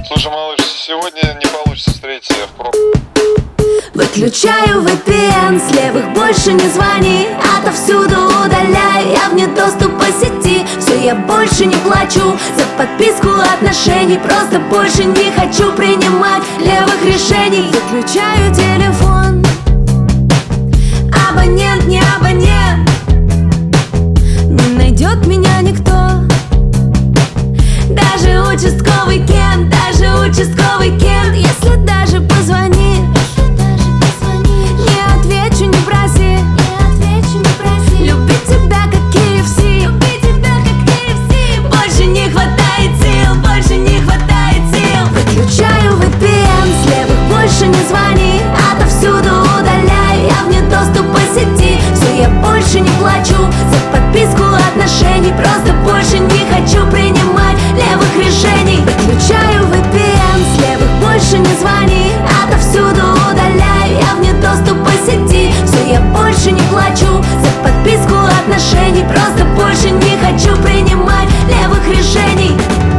Слушай, малыш, сегодня не получится встретиться, я в пробке. Выключаю VPN, с левых больше не звони, отовсюду удаляй, я вне доступа сети. Все, я больше не плачу за подписку отношений, просто больше не хочу принимать левых решений. Выключаю телефон, абонент не абонент, не найдет меня никто. Даже участковый Кент, даже участковый Кент, если даже позвонишь, не отвечу, не проси. Любить тебя как KFC, больше не хватает сил, больше не хватает сил. Выключаю VPN, с левых больше не звони, отовсюду удаляй, я вне доступа сети. Все, я больше не плачу за подписку отношений, просто больше не хочу принимать левых решений. Выключаю VPN, с левых больше не звони, отовсюду удаляй, я вне доступа сети. Все, я больше не плачу за подписку отношений, просто больше не хочу принимать левых решений.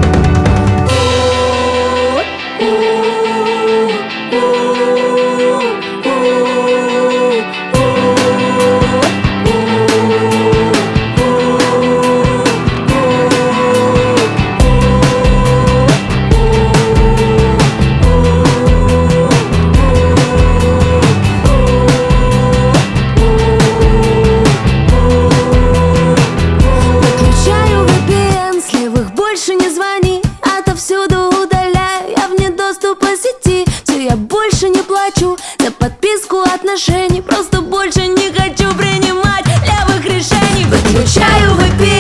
Больше не звони, отовсюду удаляй, я вне доступа сети. Все, я больше не плачу за подписку отношений, просто больше не хочу принимать левых решений. Выключаю VPN.